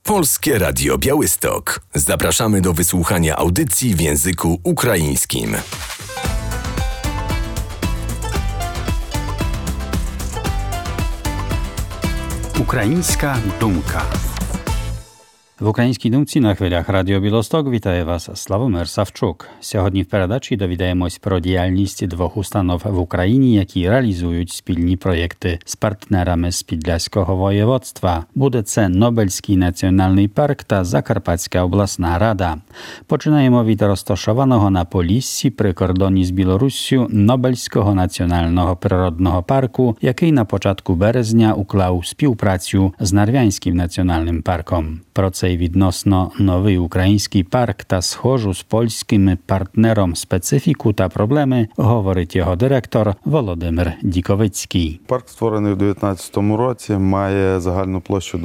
Polskie Radio Białystok. Zapraszamy do wysłuchania audycji w języku ukraińskim. Українська думка. В українській думці на хвилях Радіо Білосток вітає вас Славомир Савчук. Сьогодні в передачі довідаємось про діяльність двох установ в Україні, які реалізують спільні проєкти з партнерами з Підляського воєводства. Буде це Нобельський національний парк та Закарпатська обласна рада. Починаємо від розташованого на Поліссі при кордоні з Білоруссю Нобельського національного природного парку, який на початку березня уклав співпрацю з Нарвянським національним парком. Про цей відносно новий український парк та схожу з польським партнером специфіку та проблеми говорить його директор Володимир Діковицький. Парк створений у 2019 році, має загальну площу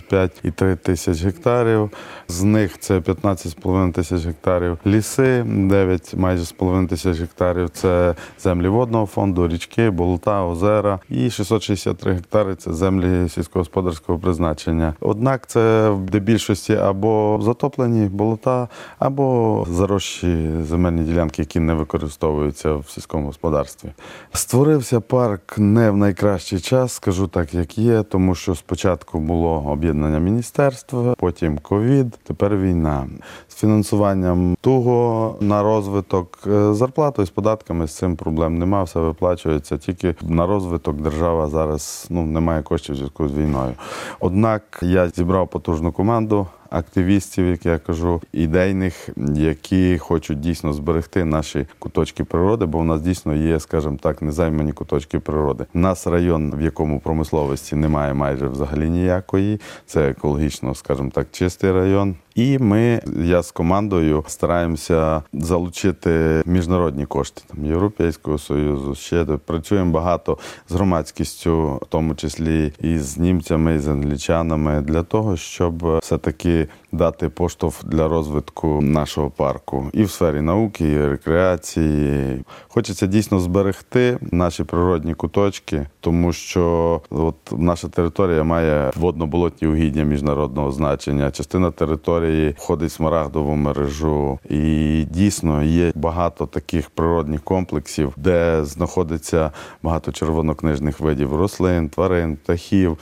25,3 тисяч гектарів. З них це 15,5 тисяч гектарів ліси, 9 майже з половиною тисяч гектарів це землі водного фонду, річки, болота, озера і 663 гектари це землі сільськогосподарського призначення. Однак це в більшості або затоплені болота, або заросші земельні ділянки, які не використовуються в сільському господарстві. Створився парк не в найкращий час, скажу так, як є, тому що спочатку було об'єднання міністерства, потім ковід, тепер війна. З фінансуванням туго на розвиток, зарплатою, з податками з цим проблем немає, все виплачується, тільки на розвиток держава зараз немає коштів в зв'язку з війною. Однак я зібрав потужну команду активістів, як я кажу, ідейних, які хочуть дійсно зберегти наші куточки природи, бо у нас дійсно є, скажімо так, незаймані куточки природи. У нас район, в якому промисловості немає майже взагалі ніякої, це екологічно, скажімо так, чистий район. І я з командою стараємося залучити міжнародні кошти Європейського Союзу. Ще працюємо багато з громадськістю, в тому числі і з німцями, і з англічанами, для того, щоб все-таки дати поштовх для розвитку нашого парку. І в сфері науки, і рекреації. Хочеться дійсно зберегти наші природні куточки, тому що наша територія має водно-болотні угіддя міжнародного значення. Частина території входить в смарагдову мережу. І дійсно є багато таких природних комплексів, де знаходиться багато червонокнижних видів рослин, тварин, птахів.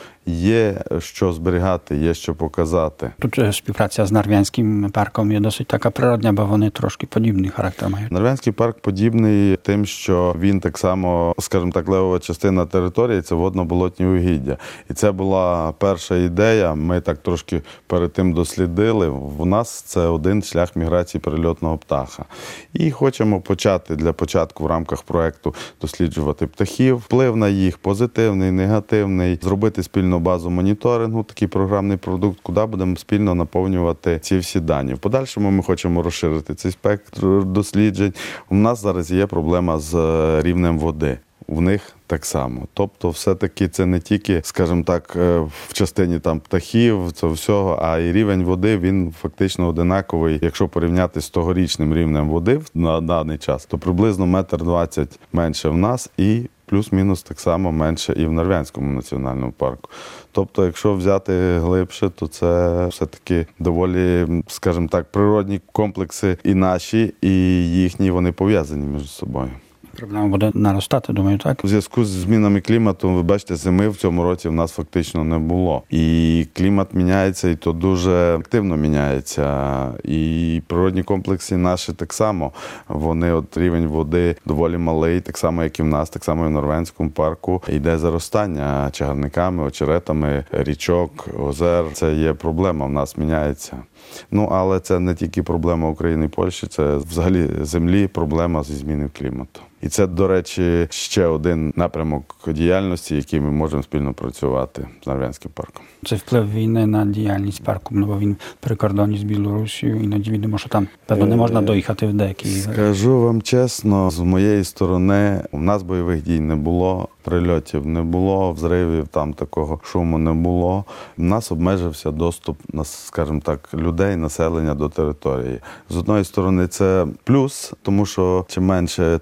Є що зберігати, є що показати. Тут співпраця з Нарвянським парком є досить така природня, бо вони трошки подібний характер мають. Нарвянський парк подібний тим, що він так само, скажімо так, левова частина території – це водно-болотні угіддя. І це була перша ідея, ми так трошки перед тим дослідили. У нас це один шлях міграції перельотного птаха. І хочемо почати для початку в рамках проєкту досліджувати птахів, вплив на їх, позитивний, негативний, зробити спільну базу моніторингу, такий програмний продукт, куди будемо спільно наповнювати ці всі дані. В подальшому ми хочемо розширити цей спектр досліджень. У нас зараз є проблема з рівнем води. В них так само. Тобто все-таки це не тільки, скажімо так, в частині птахів, це всього, а і рівень води, він фактично одинаковий. Якщо порівняти з тогорічним рівнем води на даний час, то приблизно 1,20 м менше в нас і плюс-мінус так само менше і в Нарвянському національному парку. Тобто, якщо взяти глибше, то це все-таки доволі, скажімо так, природні комплекси і наші, і їхні, вони пов'язані між собою. Проблема буде наростати, думаю, так? У зв'язку з змінами клімату, ви бачите, зими в цьому році в нас фактично не було. І клімат міняється, і то дуже активно міняється. І природні комплекси наші так само. Вони, рівень води доволі малий, так само, як і в нас, так само і в Нарвянському парку. Йде заростання чагарниками, очеретами, річок, озер. Це є проблема, в нас міняється. Але це не тільки проблема України і Польщі, це взагалі землі проблема зі зміною клімату. І це, до речі, ще один напрямок діяльності, який ми можемо спільно працювати з Нарвянським парком. Це вплив війни на діяльність парку, бо він при кордоні з Білорусією, іноді відомо, що там, певно, не можна доїхати в деякі. Скажу вам чесно, з моєї сторони, у нас бойових дій не було, прильотів не було, взривів, такого шуму не було. У нас обмежився доступ, скажімо так, людей, населення до території. З одної сторони, це плюс, тому що чим менше людей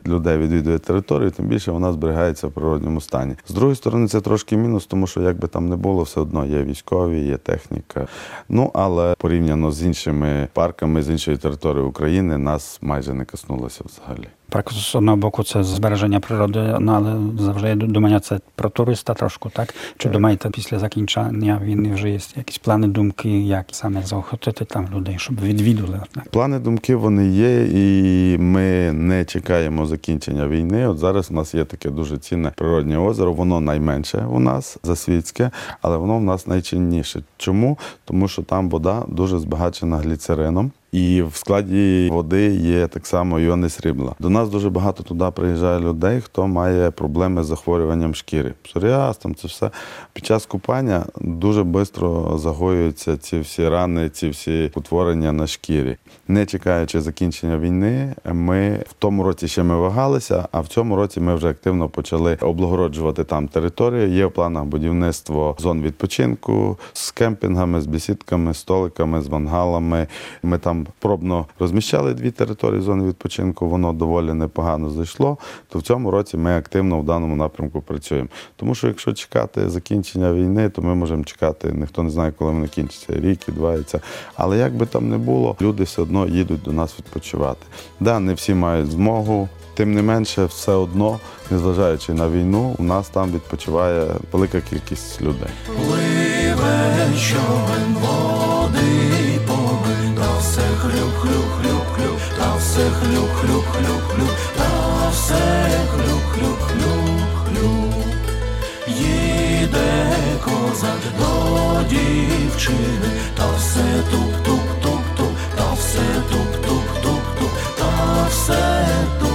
відвідує територію, тим більше вона зберігається в природньому стані. З другої сторони, це трошки мінус, тому що як би там не було, все одно є військові, є техніка. Але порівняно з іншими парками, з іншої території України, нас майже не коснулося взагалі. Park z jednego boku це збереження природи, але завжди думання це про туриста трошку, так? Чи думаєте, після закінчення війни вже є якісь плани, думки, як саме заохотити там людей, щоб відвідували? Плани, думки, вони є, і ми не чекаємо закінчення війни. От зараз у нас є таке дуже цінне природне озеро, воно найменше у нас, засвітське, але воно в нас найцінніше. Чому? Тому що там вода дуже збагачена гліцерином. І в складі води є так само іони срібла. До нас дуже багато туди приїжджає людей, хто має проблеми з захворюванням шкіри. Псоріаз, там це все. Під час купання дуже швидко загоюються ці всі рани, ці всі утворення на шкірі. Не чекаючи закінчення війни, ми в тому році ще ми вагалися, а в цьому році ми вже активно почали облагороджувати там територію. Є в планах будівництво зон відпочинку з кемпінгами, з бесідками, столиками, з мангалами. Ми там пробно розміщали 2 території зони відпочинку, воно доволі непогано зайшло, то в цьому році ми активно в даному напрямку працюємо. Тому що якщо чекати закінчення війни, то ми можемо чекати, ніхто не знає, коли воно кінчиться, рік, і 2, і це. Але як би там не було, люди все одно їдуть до нас відпочивати. Не всі мають змогу, тим не менше, все одно, незважаючи на війну, у нас там відпочиває велика кількість людей. Пливе човен води повен, та все хлюп-хлюп-хлюп-хлюп, та все хлюп-хлюп-хлюп-хлюп, та все хлюп-хлюп-хлюп-хлюп. Їде козак до дівчини, та все туп-туп-туп-туп, та все туп-туп-туп-туп, та все туп-туп-туп-туп.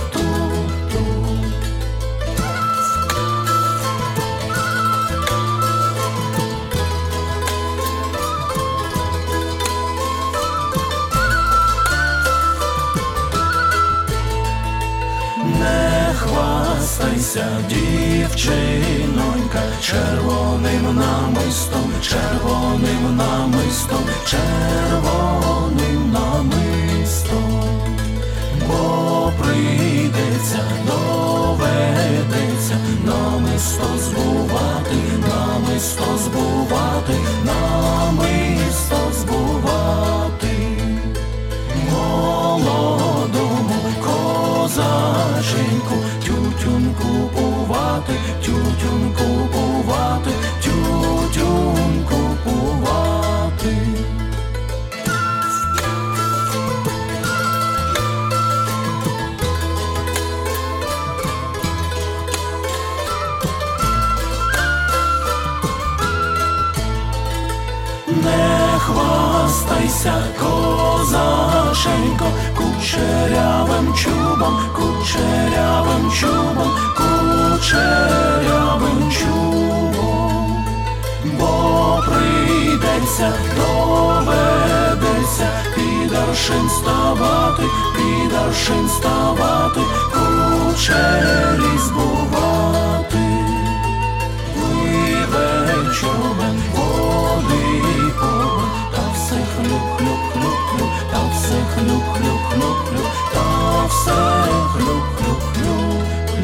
Не хвастайся, дівчинонька, червоним намистом, червоним намистом, червоним намистом, бо прийдеться, доведеться намисто збувати, намисто збувати, намисто збувати. Молодому козаченьку тютюн купувати, тютюн купувати, тютюн купувати. Не хвастайся, козаченько, кучерявим чубом, кучерявим чубом, кучерявим чубом, бо прийдеться, доведеться під аршин ставати, під аршин ставати, кучері збувати. Пливе човен води повен, та все хлюп-хлюп-хлюп-хлюп, та все хлюп-хлюп-хлюп-хлюп, та все хлюп-хлюп-хлюп-хлюп.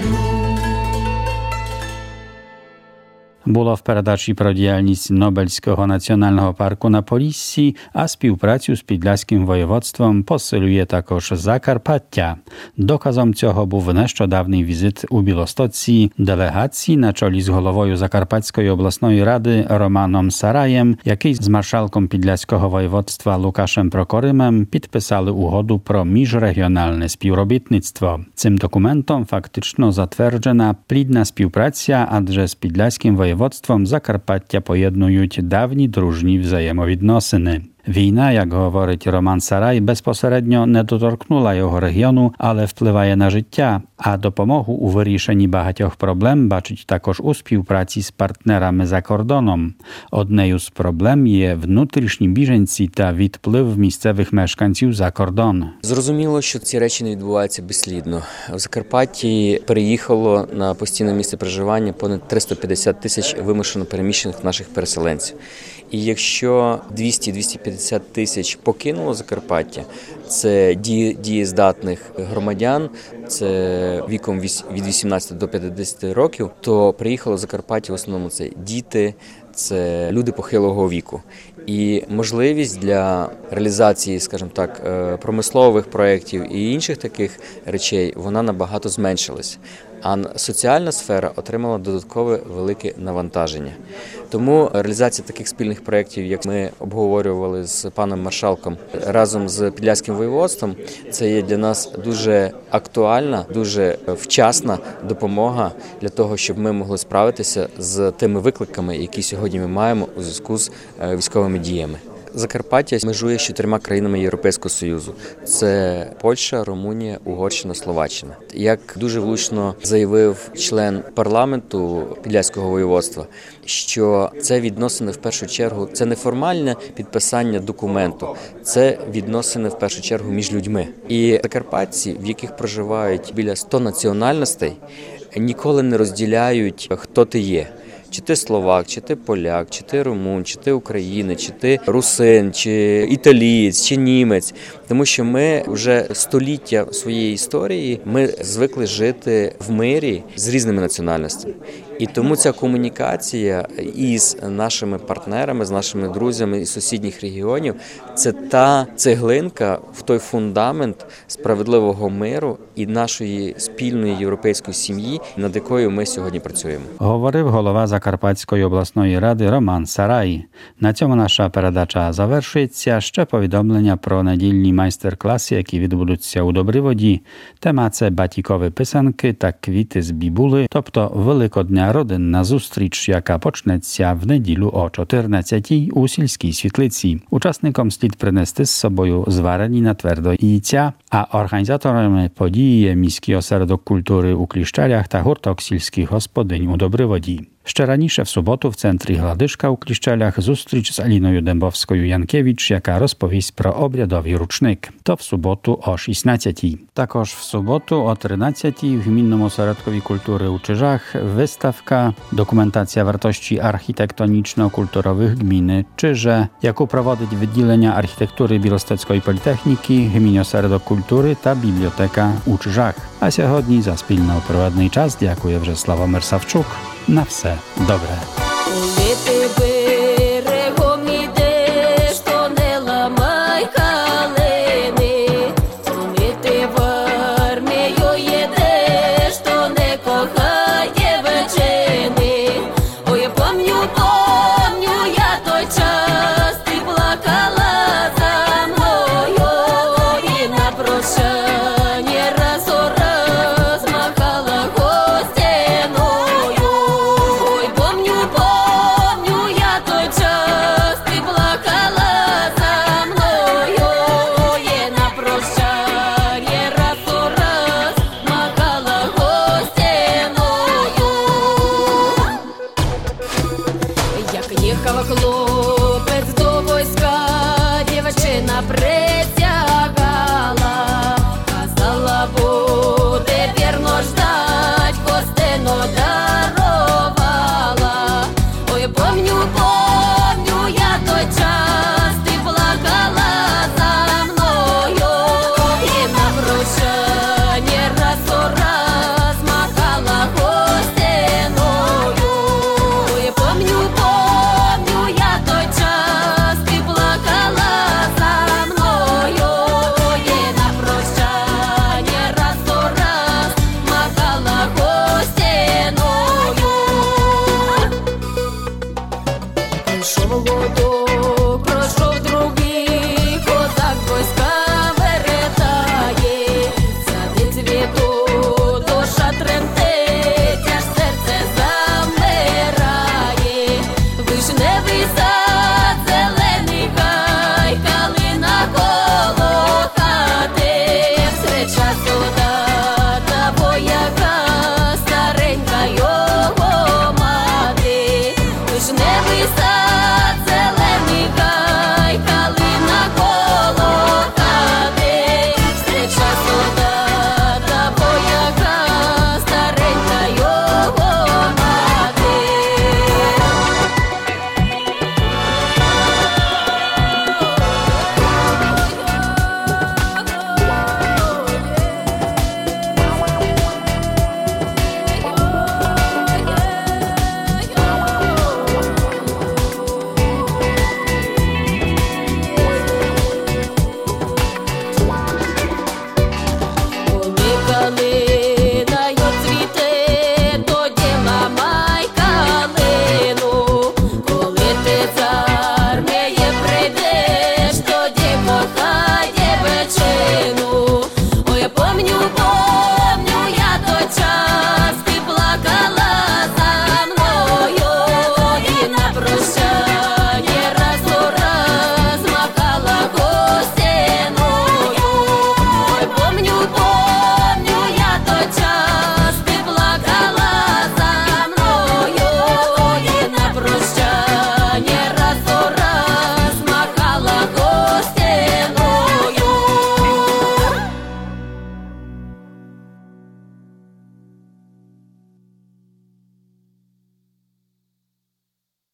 Було в передачі про діяльність Нобельського національного парку на Поліссі, а співпрацю з Підляським воєводством посилює також Закарпаття. Доказом цього був нещодавний візит у Білостоці делегації на чолі з головою Закарпатської обласної ради Романом Сараєм, який з маршалком Підляського воєводства Лукашем Прокоримем підписали угоду про міжрегіональне співробітництво. Цим документом фактично затверджена плідна співпраця, адже з Підляським воєводством Закарпаття поєднують давні дружні взаємовідносини. Війна, як говорить Роман Сарай, безпосередньо не доторкнула його регіону, але впливає на життя, а допомогу у вирішенні багатьох проблем бачить також у співпраці з партнерами за кордоном. Однею з проблем є внутрішні біженці та відплив місцевих мешканців за кордон. Зрозуміло, що ці речі не відбуваються безслідно. В Закарпатті переїхало на постійне місце проживання понад 350 тисяч вимушено переміщених наших переселенців. І якщо 200-250 250 тисяч покинуло Закарпаття. Це дієздатних громадян, це віком від 18 до 50 років, то приїхало в Закарпаття в основному це діти, це люди похилого віку. І можливість для реалізації, скажімо так, промислових проєктів і інших таких речей, вона набагато зменшилась. А соціальна сфера отримала додаткове велике навантаження. Тому реалізація таких спільних проєктів, як ми обговорювали з паном маршалком разом з Підляським воєводством, це є для нас дуже актуальна, дуже вчасна допомога для того, щоб ми могли справитися з тими викликами, які сьогодні ми маємо у зв'язку з військовими діями. Закарпаття межує з 4 країнами Європейського Союзу. Це Польща, Румунія, Угорщина, Словаччина. Як дуже влучно заявив член парламенту Підляського воєводства, що це відносини в першу чергу, це не формальне підписання документу, це відносини в першу чергу між людьми. І закарпатці, в яких проживають біля 100 національностей, ніколи не розділяють, хто ти є. Чи ти словак, чи ти поляк, чи ти румун, чи ти українець, чи ти русин, чи італієць, чи німець. Тому що ми вже століття своєї історії, ми звикли жити в мирі з різними національностями. І тому ця комунікація із нашими партнерами, з нашими друзями із сусідніх регіонів – це та цеглинка в той фундамент справедливого миру і нашої спільної європейської сім'ї, над якою ми сьогодні працюємо. Говорив голова Закарпатської обласної ради Роман Сарай. На цьому наша передача завершується. Ще повідомлення про недільні майстер-класи, які відбудуться у Добриводі. Тема – це батікові писанки та квіти з бібули, тобто Великодня родинна зустріч, яка почнеться в неділю о 14-й у сільській світлиці. Учасникам слід принести з собою зварені на твердо яйця, а організаторами події є міський осередок культури у Кліщалях та гурток сільських господинь у Добриводі. Ще раніше в суботу в центрі Гладишка у Кліщалях зустріч з Аліною Дембовською-Янкевич, яка розповість про обрядовий ручник. То в суботу о 16-й. Також в суботу о 13-й в Gminnym Ośrodkowi Kultury u Czyżach wystawka Dokumentacja wartości architektoniczno-kulturowych gminy Czyże, jaką prowadzić відділення архітектури Білостецької політехніки, Gminny Ośrodок Kultury та бібліотека у Czyżach. А сьогодні за спільно-проведний час дякує вже Славомир Савчук. На все добре.